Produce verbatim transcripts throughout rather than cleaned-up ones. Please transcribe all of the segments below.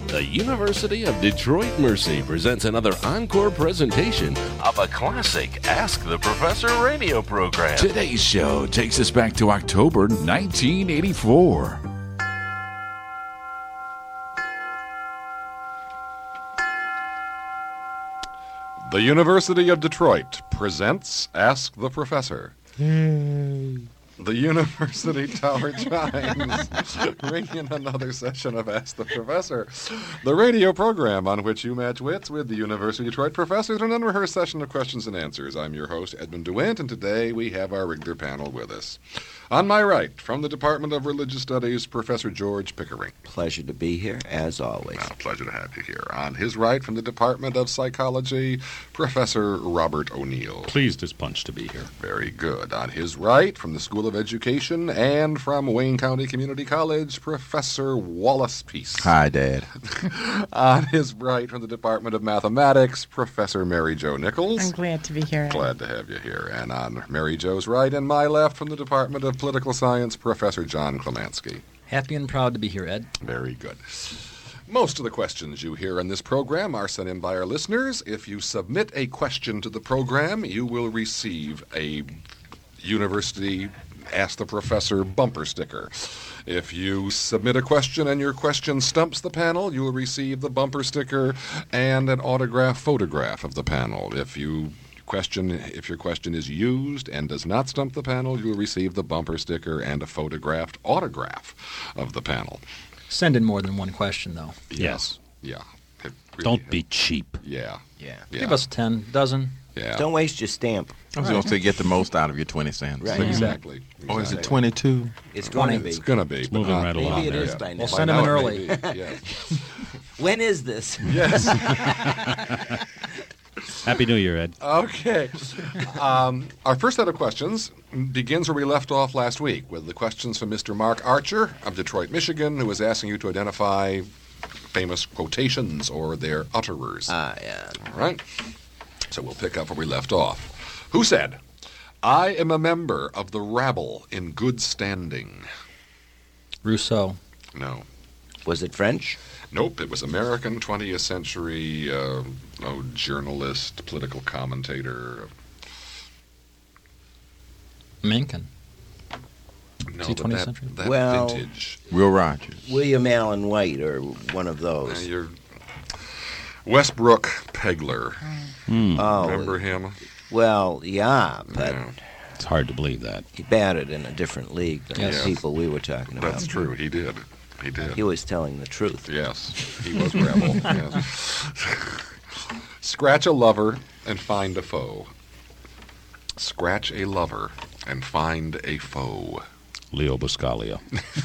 The University of Detroit Mercy presents another encore presentation of a classic Ask the Professor radio program. Today's show takes us back to October nineteen eighty-four. The University of Detroit presents Ask the Professor. The University Tower chimes, ring in another session of Ask the Professor, the radio program on which you match wits with the University of Detroit professors in an unrehearsed session of questions and answers. I'm your host, Edmund DeWint, and today we have our regular panel with us. On my right, from the Department of Religious Studies, Professor George Pickering. Pleasure to be here, as always. Well, pleasure to have you here. On his right, from the Department of Psychology, Professor Robert O'Neill. Pleased as punch to be here. Very good. On his right, from the School of Education and from Wayne County Community College, Professor Wallace Peace. Hi, Dad. On his right, from the Department of Mathematics, Professor Mary Jo Nichols. I'm glad to be here. Glad to have you here. And on Mary Jo's right and my left, from the Department of Political Science, Professor John Klemansky. Happy and proud to be here, Ed. Very good. Most of the questions you hear in this program are sent in by our listeners. If you submit a question to the program, you will receive a University Ask the Professor bumper sticker. If you submit a question and your question stumps the panel, you will receive the bumper sticker and an autographed photograph of the panel. If you question if your question is used and does not stump the panel, you will receive the bumper sticker and a photographed autograph of the panel. Send in more than one question, though. Yes. Yeah. It really- Don't be cheap. Yeah. Yeah. Yeah. Give us ten, dozen. Yeah. Don't waste your stamp. I was going to say get the most out of your twenty cents. Right. Exactly. Or is it Exactly. twenty-two? It's going to twenty. be. It's going to be. but moving not- right along Maybe it there. is by now. We'll By send them in now it early. may be, yes. When is this? Yes. Happy New Year, Ed. Okay. Um, our first set of questions begins where we left off last week with the questions from Mister Mark Archer of Detroit, Michigan, who was asking you to identify famous quotations or their utterers. Ah, yeah. All right. So we'll pick up where we left off. Who said, "I am a member of the rabble in good standing"? Rousseau. No. Was it French? Nope, it was American twentieth century uh, oh, journalist, political commentator. Mencken. No, Is he but twentieth that, century? that Well- vintage. Will Rogers. William Allen White or one of Uh, those. you're Westbrook Pegler. Oh, Remember him? well, yeah, but Yeah, It's hard to believe that. he batted in a different league than Yes. the people we were talking about. that's true. He did. He did. He was telling the truth. Yes, he was rebel. Yes. Scratch a lover and find a foe. Scratch a lover and find a foe. Leo Buscaglia.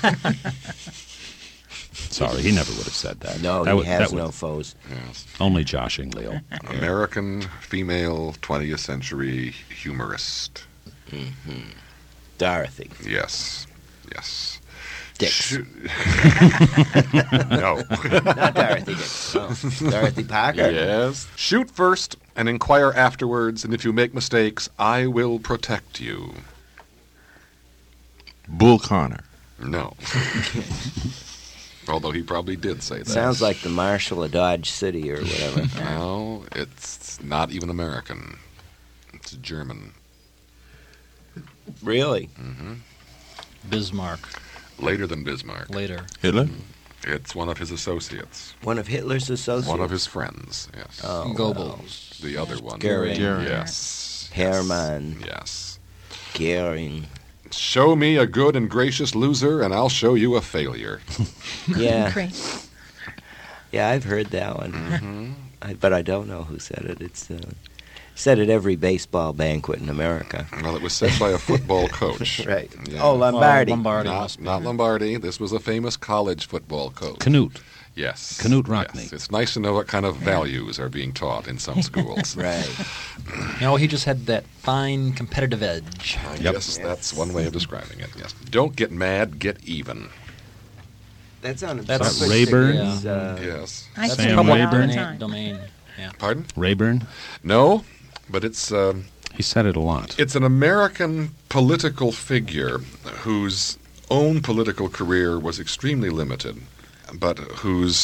Sorry, he never would have said that. No, that he would- has that no would- foes. Yes. Only joshing Leo. American female twentieth century humorist. Dorothy. Yes. Yes. Dix. Sh- no. Not Dorothy Dix. No. Dorothy Parker. Yes. Shoot first and inquire afterwards, and if you make mistakes, I will protect you. Bull Connor. No. Although he probably did say that. Sounds like the Marshal of Dodge City or whatever. No, it's not even American. It's German. Really? Bismarck. Later than Bismarck. Later. Hitler. It's one of his associates. One of Hitler's associates? One of his friends, yes. Oh, Goebbels. The other one. Goering. Goering. Yes. Hermann. Yes. Goering. Show me a good and gracious loser, and I'll show you a failure. Yeah. Great. Yeah, I've heard that one. Mm-hmm. I, but I don't know who said it. It's uh, said at every baseball banquet in America. Well, it was said by a football coach. Right. Yeah. Oh, Lombardi. Well, Lombardi. Not, must be. not Lombardi. This was a famous college football coach. Canute. Yes. Knut Rockne. Yes. It's nice to know what kind of values are being taught in some schools. Right. You know, he just had that fine competitive edge. I Yep. guess that's one way of describing it, yes. Don't get mad, get even. That's on That's Buffett Rayburn? Stickers, uh, Yes. I That's say Sam it all the Rayburn? time. Domain. Yeah. Pardon? Rayburn. No, but it's... Um, He said it a lot. It's an American political figure whose own political career was extremely limited, but whose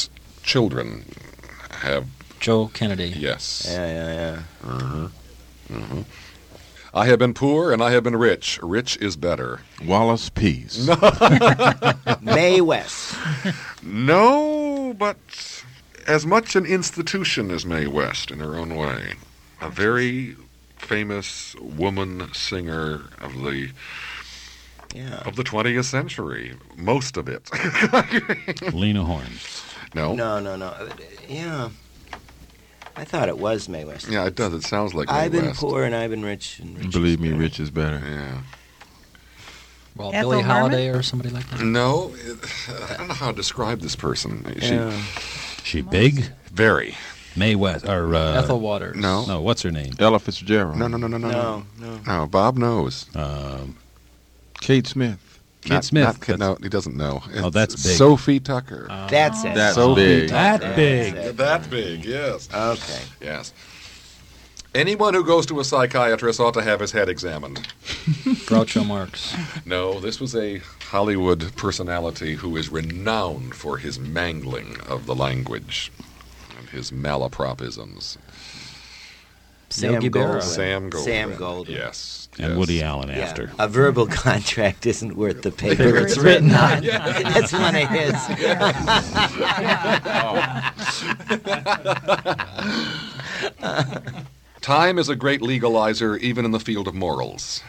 children have. Joe Kennedy. Yes. Yeah, yeah, yeah. Uh-huh. Uh-huh. I have been poor and I have been rich. Rich is better. Wallace Peace. No. Mae West. No, but as much an institution as Mae West in her own way. A very famous woman singer of the Yeah. of the twentieth century. Most of it. Lena Horne. No. No, no, no. Yeah. I thought it was Mae West. Yeah, it does. It sounds like Mae I've been West. poor and I've been rich. And rich Believe is me, better. rich is better. Yeah. Well, Ethel Billie Harmon? Holiday or somebody like that. No, it, I don't know how to describe this person. She Yeah. She big? very. Mae West or uh, Ethel Waters. No. No, what's her name? Ella Fitzgerald. No, no, no, no, no, No, no. No, Bob knows. Um, Kate Smith. Kate Not- Smith. not Kate- That's- no, he doesn't know. Oh, that's It's big. Sophie Tucker. That's it. That's So big. That That's big. it. That big, yes. Okay. Yes. Anyone who goes to a psychiatrist ought to have his head examined. Groucho Marx. No, this was a Hollywood personality who is renowned for his mangling of the language and his malapropisms. Sam Yogi Berra. Goldwyn. Sam Goldwyn. Sam Goldwyn. Yes. and yes. Woody Allen Yeah. after. A verbal contract isn't worth the paper Paper it's it's written written on. That's one of his. Time is a great legalizer, even in the field of morals.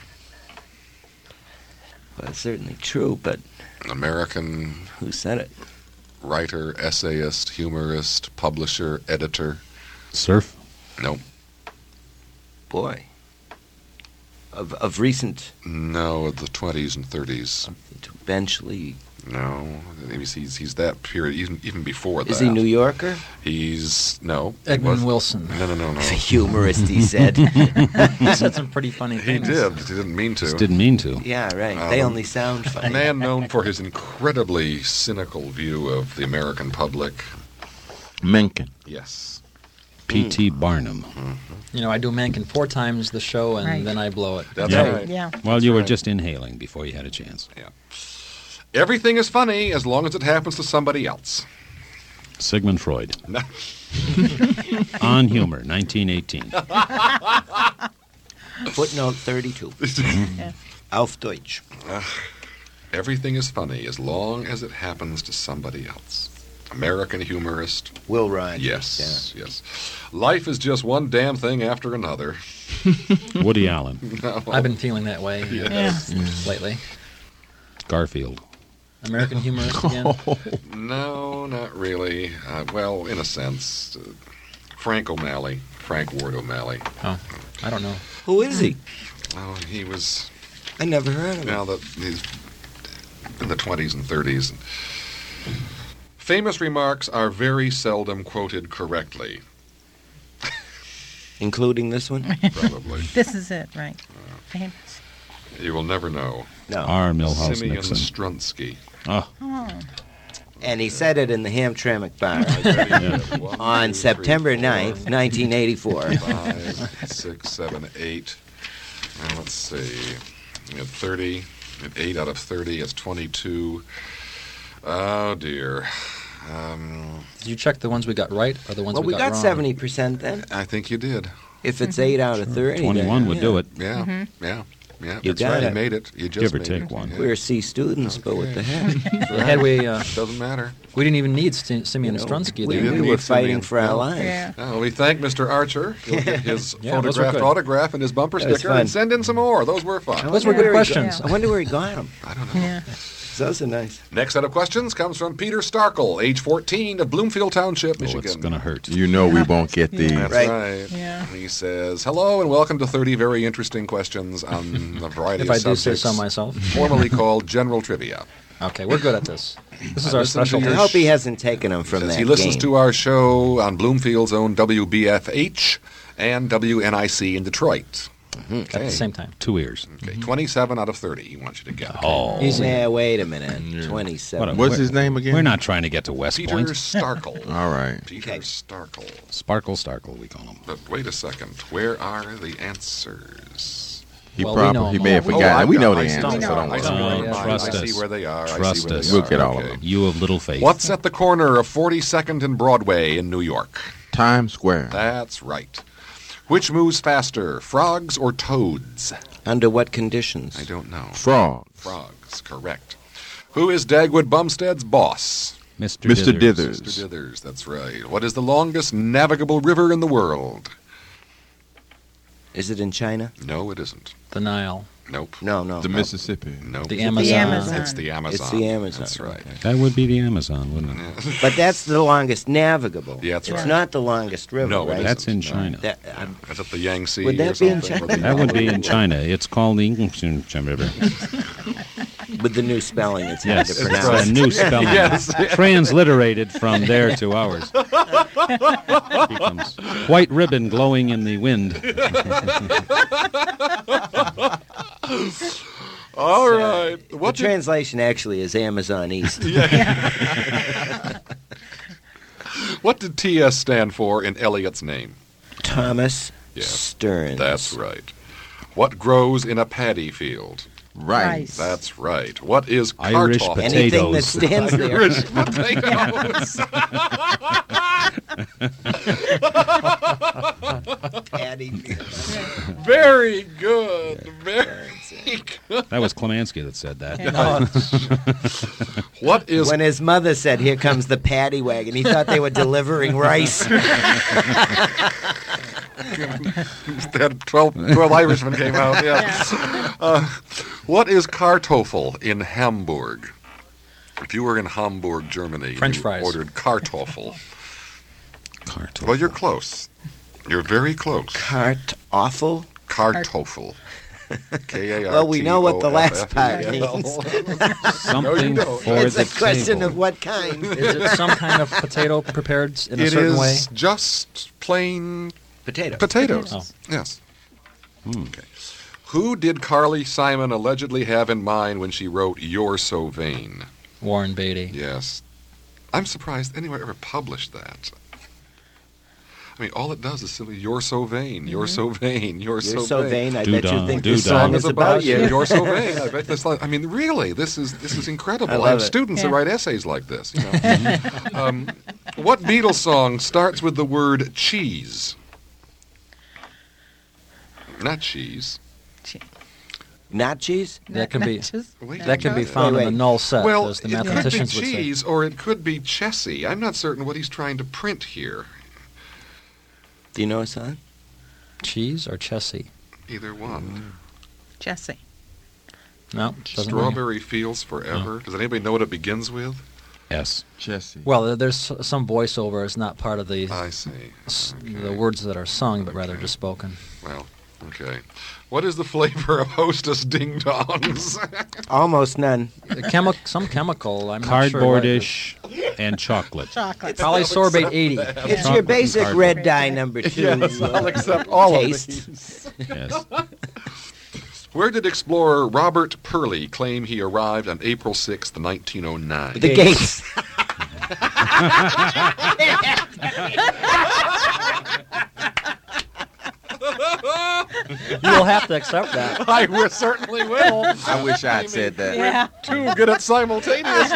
Well, it's certainly true, but American who said it? writer, essayist, humorist, publisher, editor. Surf? No, Boy. Of of recent, no, of the twenties and thirties. eventually. No, he's he's, he's that period, even even before that. Is he New Yorker? He's no. he Edmund was- Wilson. No, no, no, no. He's a humorist, he said. He said some pretty funny He things. did. He didn't mean to. Just didn't mean to. Yeah, right. They Um, only sound A funny. man known for his incredibly cynical view of the American public. Mencken. Yes. P T Barnum. You know, I do Mencken four times the show, and Right. then I blow it. That's Yeah. right. Yeah. Well, you were right. just inhaling before you had a chance. Everything is funny as long as it happens to somebody else. Sigmund Freud. No. On Humor, nineteen eighteen. Footnote thirty-two. Yeah. Auf Deutsch. Everything is funny as long as it happens to somebody else. American humorist. Will Rogers. Yes, yes. Life is just one damn thing after another. Woody Allen. No. I've been feeling that way uh, Yeah. lately. Garfield. American humorist again. No, not really. Uh, well, in a sense. Uh, Frank O'Malley. Frank Ward O'Malley. Oh, I don't know. Who is he? Oh, he was. I never heard of him. Now that he's in the twenties and thirties. Famous remarks are very seldom quoted correctly, Including this one? probably. This is it, right? Famous. You will never know. No. R. Milhouse Simeon Nixon. Strunsky. Oh, Oh. And he said it in the Hamtramck Bar on September ninth, nineteen eighty-four. Five, six, seven, eight. Now, let's see. We had thirty. At eight out of thirty, it's twenty-two. Oh, dear. Um, Did you check the ones we got right or the ones Well, we we got, got wrong? seventy percent then. I think you did. If it's eight out of thirty. twenty-one then, would yeah. do it. Yeah, Mm-hmm. yeah, yeah. You That's got right. You it. made it. You just Give or made take it. one. Yeah. We're C students, but what the heck? Had we, uh, Doesn't matter. we didn't even need St- Simeon You know, Strunsky. we, did didn't we need were Simeon. fighting for our No. lives. Yeah. Oh, we thank Mister Archer. He'll get his Yeah, those were photographed good. autograph and his bumper That was sticker and fun. send in some more. Those were fun. Those were wonder good where he questions. got- I wonder where he got them. I don't know. Yeah. Those are nice. Next set of questions comes from Peter Starkle, age fourteen, of Bloomfield Township, oh Michigan. it's going to hurt. You know we won't get these. That's Right. right. Yeah. He says, hello and welcome to thirty very interesting questions on a variety If of I do say subjects, so myself. formerly called General Trivia. Okay, we're good at this. This is I our listened to specialty. your I hope he hasn't taken them from Says that he listens game. to our show on Bloomfield's own W B F H and W N I C in Detroit. At the same time. Two ears. Okay, twenty-seven out of thirty, he wants you to get. Oh. Easy. Yeah, wait a minute. What twenty-seven. a- What's we're- his name again? We're not trying to get to West Peter Point. Starkle. All right. Peter Okay. Starkle. Sparkle Starkle, we call him. But wait a second. Where are the answers? He Well, we probably know he them may have all. forgotten. I've we got- know I the see- answer, so don't I see worry. where Don't they are. trust I see us. where they are. I Trust see where us. they We'll are. get all of Okay. them. You of little faith. What's at the corner of forty-second and Broadway in New York? Times Square. That's right. Which moves faster, frogs or toads? Under what conditions? I don't know. Frogs. Frogs, correct. Who is Dagwood Bumstead's boss? Mister Mister Dithers. Dithers. Mister Dithers, that's right. What is the longest navigable river in the world? Is it in China? No, it isn't. The Nile. Nope. No, no. The no. Mississippi. Nope. The Amazon. The Amazon. It's the Amazon. It's the Amazon. That's right. Okay. That would be the Amazon, wouldn't it? But that's the longest navigable. Yeah, that's it's right. not the longest river, No, it right? That's in China. That, um, Is it the Yangtze? Would that or be in something? China? Or the- That would be in China. It's called the English River. with the new spelling, it's hard Yes, to it's pronounce. a new spelling. Yes. Transliterated from there to ours. Becomes white ribbon glowing in the wind. All right. The What did, translation actually is Amazon East. what did T S stand for in Eliot's name? Thomas Yes, Stearns. That's right. What grows in a paddy field? Right. Rice. That's right. What is Irish cartop? potato. Anything that Potatoes. stands there. Irish potatoes. Paddy field. Very good. Very good. That was Klemansky that said that. What is When his mother said, "Here comes the paddy wagon," he thought they were delivering rice. that twelve, twelve Irishmen came out? Yeah. Uh, what is Kartoffel in Hamburg? If you were in Hamburg, Germany, French you fries. ordered Kartoffel. Cartoon. Well, you're close. You're very close. Cart awful. Kartoffel. K A R T O F F E L. Well, we know what the last part means. Something don't. for It's the a question table. of what kind. Is it some kind of potato prepared in a It certain is way? just plain Potato. potatoes. Oh. Yes. Okay. Who did Carly Simon allegedly have in mind when she wrote "You're So Vain"? Warren Beatty. Yes. I'm surprised anyone ever published that. I mean, all it does is simply, "You're so vain, you're so vain, you're, You're so, so vain. I bet you Doo-dah, think doo-dah. this song It's is about you. You're so vain. I bet this. I mean, really, this is this is incredible. I I, love have it. students that Yeah. write essays like this. You know. um, what Beatles song starts with the word cheese? Not cheese. Not cheese? That can be Wait, that can be uh, found Wait, in the wait. null set, Well, as the it could be mathematicians would say. cheese or it could be Chessie. I'm not certain what he's trying to print here. Do you know a song? Cheese or Chessie? Either one. Jesse. No, doesn't ring. Strawberry Fields Forever. Does anybody know what it begins with? S. Jesse. Well, there- there's some voiceover. It's not part of the I see. s- Okay. the words that are sung, but rather Okay. just spoken. Well, okay. What is the flavor of Hostess Ding Dongs? Almost none. The chemi- some chemical. I'm not sure what it is. Cardboardish and chocolate. Chocolate. Polysorbate eighty. It's your Chocolate basic and red cardboard. dye number two. Yes, uh, I'll accept all of taste. these. Yes. Where did explorer Robert Purley claim he arrived on April sixth, nineteen oh nine? The gates. You'll have to accept that. I will, certainly will. I wish I'd said that. Yeah. Too good at simultaneous.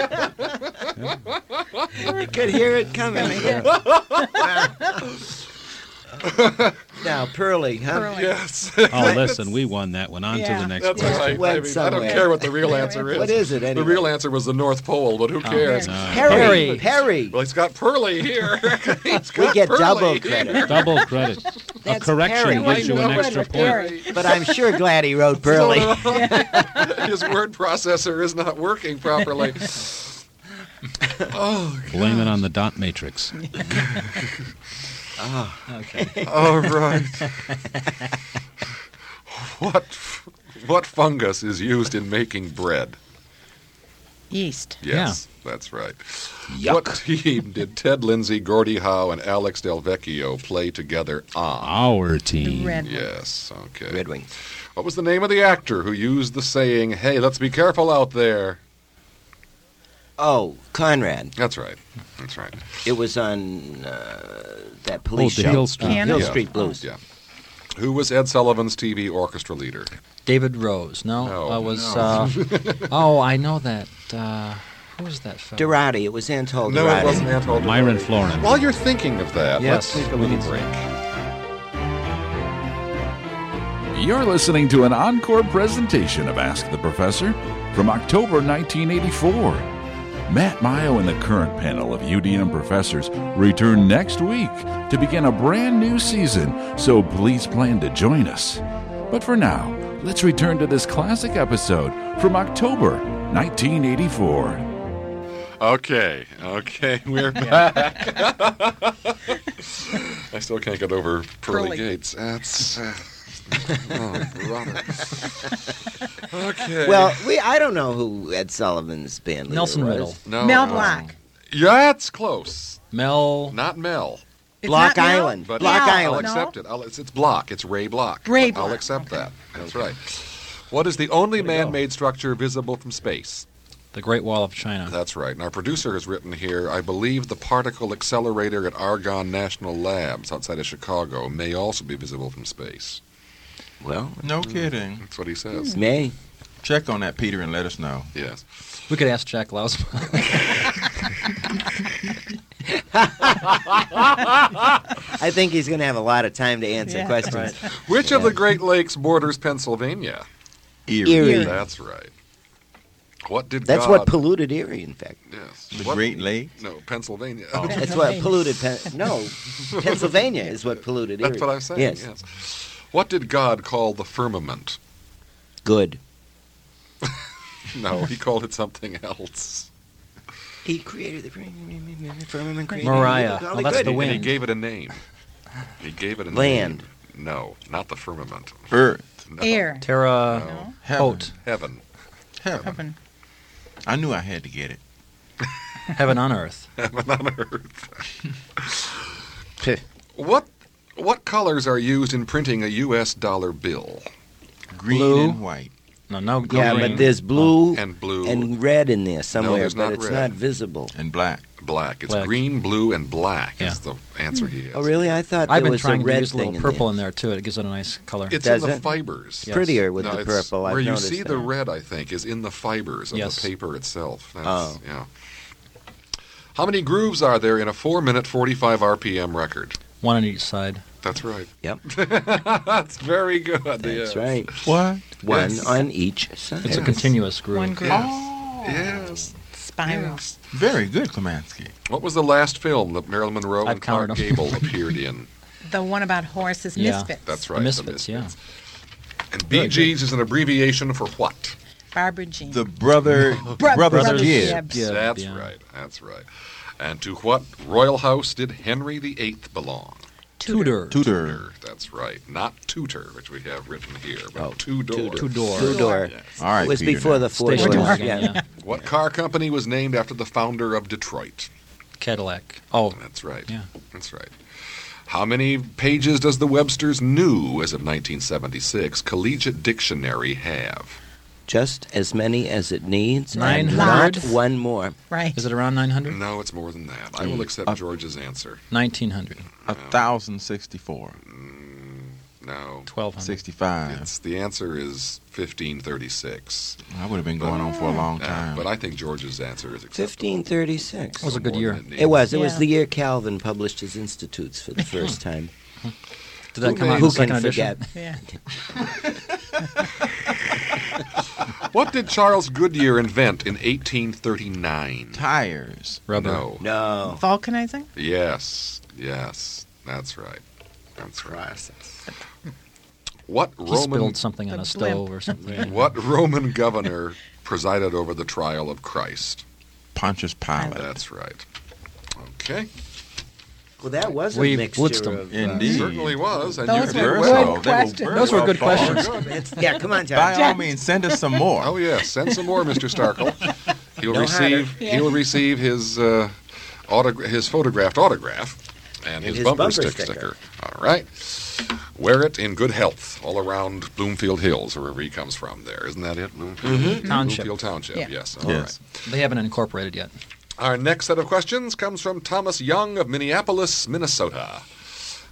You could hear it coming. Now, Pearly, huh? Pearly. Yes. Oh, listen, we won that one. On to Yeah. the next That's one. right. Went I, mean, I don't somewhere. care what the real answer is. What is it, The anyway? real answer was the North Pole, but who cares? No. Perry. Perry. Perry. Well, he's got Purley here. He's We got get Purley double here. credit. Double credit. A That's correction Perry. gives you an I know. extra point. But I'm sure glad he wrote Pearly. His word processor is not working properly. Oh, Blame it on the dot matrix. Okay. all right. What what fungus is used in making bread? Yeast. Yes, that's right. Yuck. What team did Ted Lindsay, Gordie Howe, and Alex Del Vecchio play together on? Our The team. red one. Yes, okay. Red Wings. What was the name of the actor who used the saying, "Hey, let's be careful out there"? Oh, Conrad. That's right. That's right. It was on uh, that police Oh, the show. Hill Street. Cannon? Hill Yeah. Street Blues. Yeah. Who was Ed Sullivan's T V orchestra leader? David Rose. No, No. uh, was. No. Uh, oh, I know that. Uh, who was that fellow? Durati. It was Anatole No, Durati. it wasn't Anatole Myron Durati. Florin. While you're thinking of that, Yes. let's take a little break. You're listening to an encore presentation of Ask the Professor from October nineteen eighty-four. Matt Mayo and the current panel of U D M professors return next week to begin a brand new season, so please plan to join us. But for now, let's return to this classic episode from October nineteen eighty-four. Okay, okay, we're back. I still can't get over Pearly Pearly. Gates. That's... Uh, oh, brother. Okay. Well, we I don't know who Ed Sullivan's band leader Nelson was. Riddle. no, Mel no. Black. Yeah, that's close. Mel. Not Mel. It's Block not Mel? Island. But Block Mel. I'll Island. No. accept it. I'll, it's, it's Block. It's Ray Block. Ray I'll Block. accept Okay. that. That's right. What is the only man-made structure visible from space? The Great Wall of China. That's right. And our producer has written here, I believe the particle accelerator at Argonne National Labs outside of Chicago may also be visible from space. Well, No kidding. That's what he says. May. Check on that, Peter, and let us know. Yes. We could ask Jack Lausman. I think he's going to have a lot of time to answer Yeah. questions. Which of the Great Lakes borders Pennsylvania? Erie. Erie. That's right. What did That's God... what polluted Erie, in fact. Yes. The What- Great Lake. No, Pennsylvania. That's what polluted. Pen- no, Pennsylvania is what polluted Erie. That's what I'm saying. Yes. Yes. What did God call the firmament? Good. No, he called it something else. He created the firmament. created- Mariah. All Well, the that's good. the And he wind. gave it a name. He gave it a Land. name. No, not the firmament. Earth. No. Air. Terra No. Heaven. Haute. Heaven. Heaven. Heaven. I knew I had to get it. Heaven on Earth. Heaven on earth. What what colors are used in printing a U S dollar bill? Green Blue. and white. No, no. Yeah, green. but there's blue And blue. and red in there somewhere, there's but not it's red. not visible. And black. Black. It's Black. green, blue, and black Yeah. is the answer he has. Oh, really? I thought I've there been was a trying to red use a little thing in purple there. in there too. It gives it a nice color. It's Does in the it? fibers. Yes. Prettier with No, the it's- purple. I've where you noticed see that. the red, I think, is in the fibers of Yes. the paper itself. That's, Oh. Yeah. How many grooves are there in a four-minute, forty-five R P M record? One on each side. That's right. Yep, That's very good. that's yeah. right. What? One Yes. on each side. It's a continuous groove. One groove. Yes. Spiral. Very good, Klamansky. What was the last film that Marilyn Monroe I've and Clark counted 'em. Gable appeared in? The one about horses, Yeah. Misfits. That's right. The The Misfits, yeah. And Bee Gees is an abbreviation for what? Barbara Jean. The brother, Bro- brothers Brothers Gibbs. Gibbs. Yeah, That's yeah. right. That's right. And to what royal house did Henry the Eighth belong? Tudor. Tudor. That's right. Not tutor, which we have written here, but Oh, Tudor. Tudor. Tudor. Two-door. All right, It was Peter, before now. the four Station doors. wagon, Yeah. yeah. What car company was named after the founder of Detroit? Cadillac. Oh, That's right. Yeah. That's right. How many pages does the Webster's New, as of nineteen seventy-six, Collegiate Dictionary have? Just as many as it needs, and nine not hundred. one more. Right. Is it around nine hundred? No, it's more than that. I will accept Uh, George's answer. nineteen hundred. A thousand sixty-four. No. twelve hundred. Sixty-five. It's, the answer is fifteen thirty-six. I would have been going on for a long Uh, time. but I think George's answer is acceptable. Fifteen thirty-six. It was a good More year. than it It needs. was. It was Yeah. the year Calvin published his Institutes for the first time. Did that Who come out in made- the Who can second edition? forget? Yeah. What did Charles Goodyear invent in eighteen thirty-nine? Tires. Rubber. No. No. Vulcanizing? Yes. Yes. That's right. That's right. What He Roman spilled something on The a stove blimp. or something. What Roman governor presided over the trial of Christ? Pontius Pilate. That's right. Okay. Well, that was a We mixture blitzed 'em. of... uh, Indeed. Certainly was. And Those you were did good well. They were questions. very Those were well good thought. questions. it's- yeah, come on, By John. all means, send us some more. Oh yes, send some more, Mister Starkle. He'll No receive. harder. Yeah. He'll receive his uh, autogra- his photographed autograph and, his, his bumper, bumper stick sticker. sticker. All right. Wear it in good health all around Bloomfield Hills, or wherever he comes from. There, isn't that it? Bloomfield, Township. Bloomfield Township. Yeah. Yes. All Yes. right. They haven't incorporated yet. Our next set of questions comes from Thomas Young of Minneapolis, Minnesota.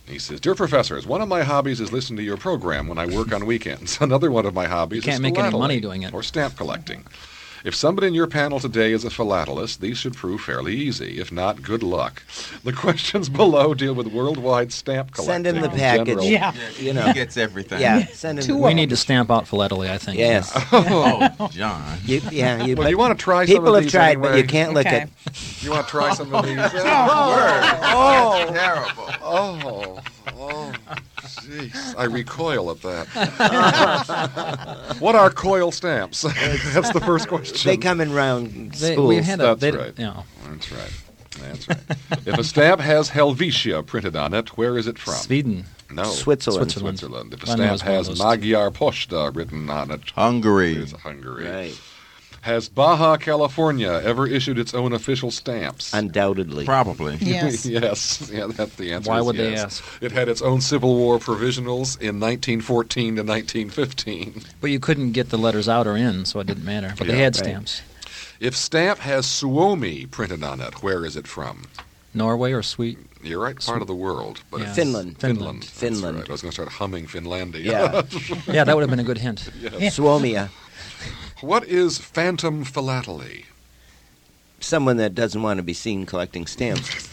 He says, "Dear professors, one of my hobbies is listening to your program when I work on weekends. Another one of my hobbies You can't is make any philately, money doing it. or stamp collecting. If somebody in your panel today is a philatelist, these should prove fairly easy. If not, good luck. The questions below deal with worldwide stamp collecting. Send him the in package. general." Yeah. You know. He gets everything. Yeah, send him Two the We need to stamp out philately, I think. Yes. Oh, John. You, yeah, you, Well, you want to try some people of have these tried, anyway? but you can't lick Okay. it. You want to try some of these? Oh, terrible. Oh, oh, jeez. I recoil at that. What are coil stamps? That's the first question. They come in round They, spools. we had a, That's they, right. You know, That's right. That's right. If a stamp has Helvetia printed on it, where is it from? Sweden. No. Switzerland. Switzerland. Switzerland. If a I know stamp it's one of has those Magyar Posta written on it, Hungary. it's Hungary. Right. Has Baja California ever issued its own official stamps? Undoubtedly. Probably. Yes. Yes. Yeah, that's the answer. Why is would they yes. ask? It had its own Civil War provisionals in nineteen fourteen to nineteen fifteen. But you couldn't get the letters out or in, so it didn't matter. But Yeah. they had Right. stamps. If stamp has Suomi printed on it, where is it from? Norway or Sweden? You're right, part of the world. But Yeah. it's Finland. Finland. That's Finland. right. I was going to start humming Finlandia. Yeah. Yeah, that would have been a good hint. Suomia. What is phantom philately? Someone that doesn't want to be seen collecting stamps.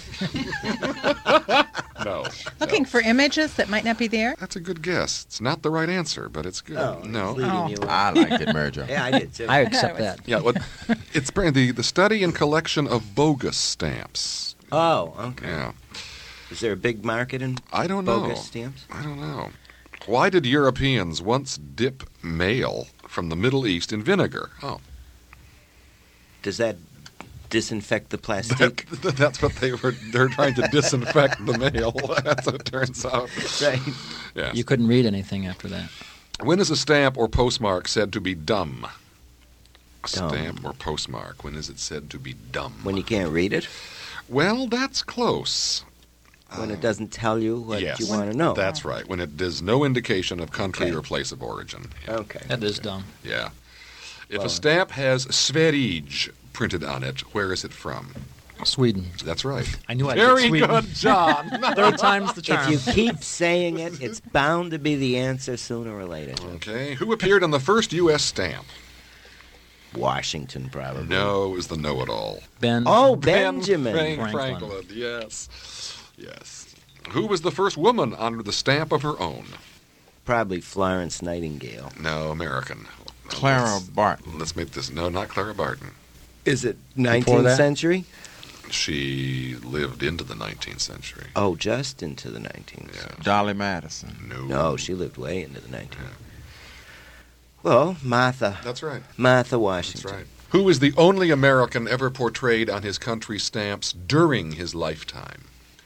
No. Looking no. for images that might not be there? That's a good guess. It's not the right answer, but it's good. Oh, no. leading Oh. you on. I liked it, Merjo. Yeah, I did too. I accept that. Yeah, what, it's the, the study and collection of bogus stamps. Oh, okay. Yeah. Is there a big market in I don't know. bogus stamps? I don't know. Why did Europeans once dip mail from the Middle East in vinegar? Oh, Does that disinfect the plastic? that, that's what they were. They're trying to disinfect the mail. That's what it turns out. Right. Yes. You couldn't read anything after that. When is a stamp or postmark said to be dumb? A Dumb. stamp or postmark. When is it said to be dumb? When you can't read it? Well, that's close. When it doesn't tell you what yes. you want to know? That's right. When it does no indication of country Okay. or place of origin. Yeah. Okay. That is dumb. Yeah. If Well- a stamp has Sverige printed on it, where is it from? Sweden. That's right. I knew I'd Very get Sweden. good, John. Third time's the If charm. you keep saying it, it's bound to be the answer sooner or later. Okay. Who appeared on the first U S stamp? Washington, probably. No, it was the know-it-all. Ben. Oh, Ben Benjamin. Frank- Franklin. Franklin. Yes. Yes. Who was the first woman under the stamp of her own? Probably Florence Nightingale. No, American. Clara Let's, Barton. let's make this. No, not Clara Barton. Is it Before nineteenth that? century? She lived into the nineteenth century. Oh, just into the nineteenth. Yeah. Dolly Madison. No. No, she lived way into the nineteenth. Well, Martha. That's right. Martha That's Washington. right. Who is the only American ever portrayed on his country's stamps during his lifetime?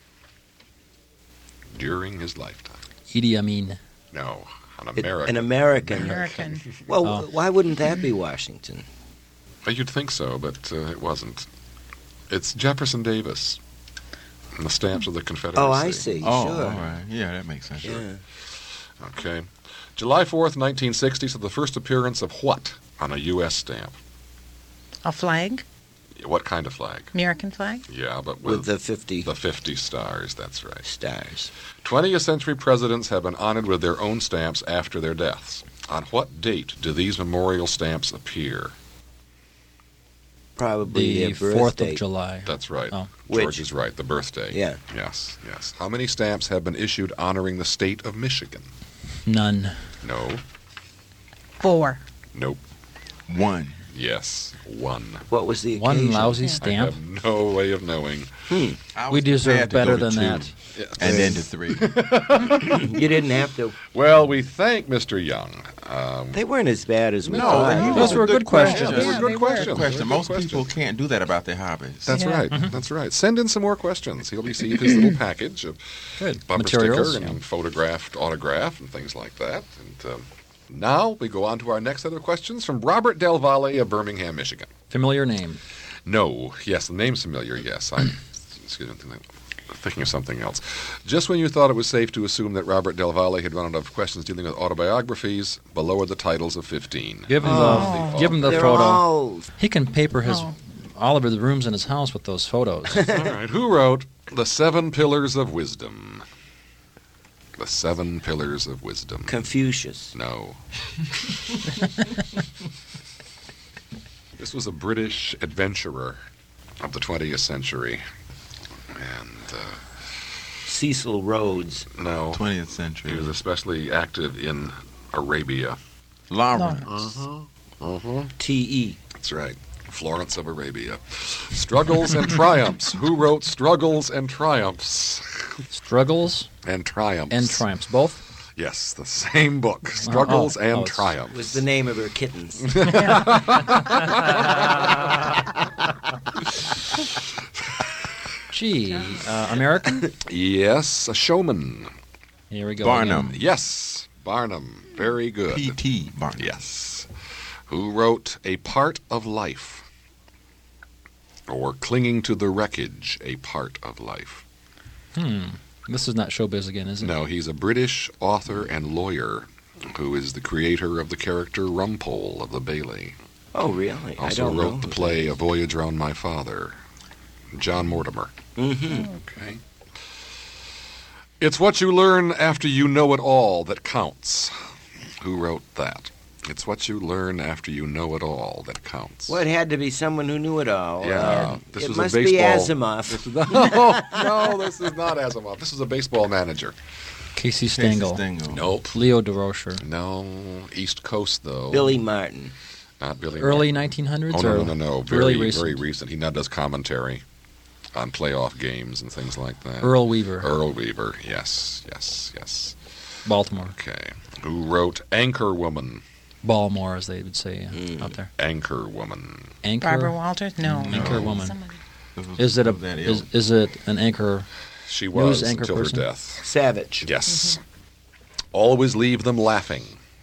During his lifetime. Idi Amin. No, an It- American. An American. American. Well, Oh. why wouldn't that be Washington? Uh, You'd think so, but uh, it wasn't. It's Jefferson Davis. On the stamps of the Confederacy. Oh, I see. Oh, sure. all right. Yeah, that makes sense. Yeah. Okay. July fourth, nineteen sixty, so the first appearance of what on a U S stamp? A flag? What kind of flag? American flag? Yeah, but with, With the fifty the fifty stars, that's right. stars. twentieth century presidents have been honored with their own stamps after their deaths. On what date do these memorial stamps appear? Probably The their birth fourth date. of July. That's right. Oh. George Which? is right, the birthday. Yeah. Yes, yes. How many stamps have been issued honoring the state of Michigan? None. No. Four. Nope. One. Yes. One. What was the One occasion? lousy I stamp. have no way of knowing. I We was deserve prepared to better go to than two, that. And then to three. You didn't have to. Well, we thank Mister Young. Um, They weren't as bad as we No, thought. he Those was were a good questions. Those were Yeah, good they were. questions. Question. Good Most questions. people can't do that about their hobbies. That's Yeah. right. That's right. Send in some more questions. He'll receive his little package of Good. bumper Materials. sticker and yeah. photographed autograph and things like that. And um, now we go on to our next set of questions from Robert Del Valle of Birmingham, Michigan. Familiar name. No. Yes, the name's familiar. Yes. I'm excuse me, thinking of something else. Just when you thought it was safe to assume that Robert Del Valle had run out of questions dealing with autobiographies, below are the titles of fifteen. Give him Oh. the give him the They're photo. all He can paper his Oh. all over the rooms in his house with those photos. All right. Who wrote The Seven Pillars of Wisdom? The Seven Pillars of Wisdom. Confucius. No. This was a British adventurer of the twentieth century. And, uh, Cecil Rhodes. no. twentieth century. He was especially active in Arabia. Lawrence. Uh-huh. Uh-huh. T E That's right. Florence of Arabia. Struggles and Triumphs. Who wrote Struggles and Triumphs? Struggles And Triumphs. and Triumphs. Both? Yes, the same book. Struggles oh, and oh, it's- Triumphs. was the name of her kittens. Gee. Uh, American? Yes, a showman. Here we go. Barnum. again. Yes, Barnum. Very good. P T Barnum. Yes. Who wrote A Part of Life? Or Clinging to the Wreckage, A Part of Life. Hmm. This is not showbiz again, is it? No, he's a British author and lawyer who is the creator of the character Rumpole of the Bailey. Oh, really? I Also don't wrote know the who play that A Voyage Round My Father. John Mortimer. is. Mhm. Okay. It's what you learn after you know it all that counts. Who wrote that? It's what you learn after you know it all that counts. Well, it had to be someone who knew it all. Yeah, Uh, this it was must a be baseball. Asimov. This is not, no, no, this is not Asimov. This is a baseball manager. Casey Casey Stengel. Stengel. Nope. Leo DeRocher. No, East Coast though. Billy Martin. Not Billy. Early Martin. nineteen hundreds? Oh no, or no, no, no. Very, really recent? very recent. He now does commentary on playoff games and things like that. Earl Weaver. Earl Weaver. Yes, yes, yes. Baltimore. Okay. Who wrote Anchor Woman? Baltimore, as they would say uh, Hmm. out there. Anchor Woman. Anchor. Barbara Walters? No. Anchor woman. Somebody. Is it a? That Is, ill. is it an anchor? She was News anchor until person? her death. Savage. Yes. Always leave them laughing.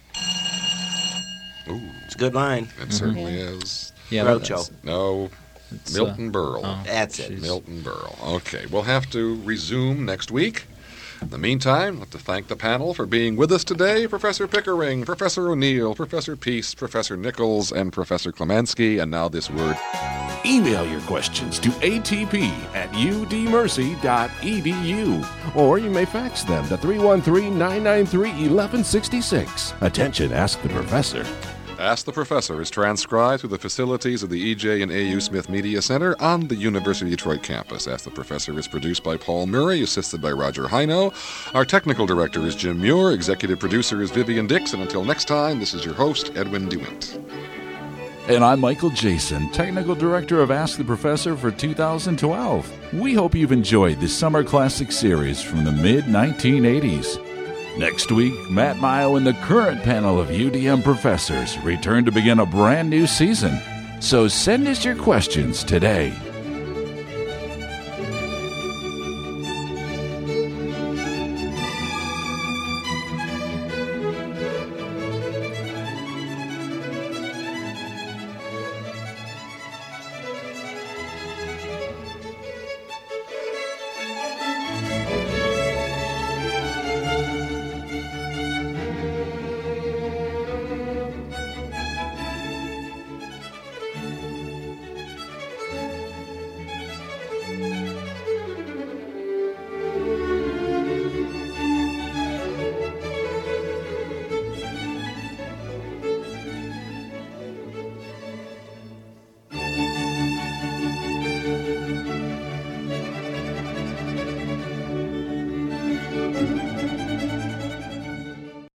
Ooh, It's a good line. it certainly is. Yeah, but Groucho. that's- No, it's, Milton uh, Berle. oh, That's it. jeez. Milton Berle. Okay, we'll have to resume next week. In the meantime, I'd like to thank the panel for being with us today. Professor Pickering, Professor O'Neill, Professor Peace, Professor Nichols, and Professor Klemanski. And now this word. Email your questions to A T P at u d mercy dot e d u. Or you may fax them to three one three, nine nine three, one one six six. Attention, Ask the Professor. Ask the Professor is transcribed through the facilities of the E J and A U Smith Media Center on the University of Detroit campus. Ask the Professor is produced by Paul Murray, assisted by Roger Hino. Our technical director is Jim Muir. Executive producer is Vivian Dix. And until next time, this is your host, Edwin DeWint. And I'm Michael Jason, Technical Director of Ask the Professor for two thousand twelve. We hope you've enjoyed the Summer Classic series from the mid nineteen eighties. Next week, Matt Mayo and the current panel of U D M professors return to begin a brand new season. So send us your questions today.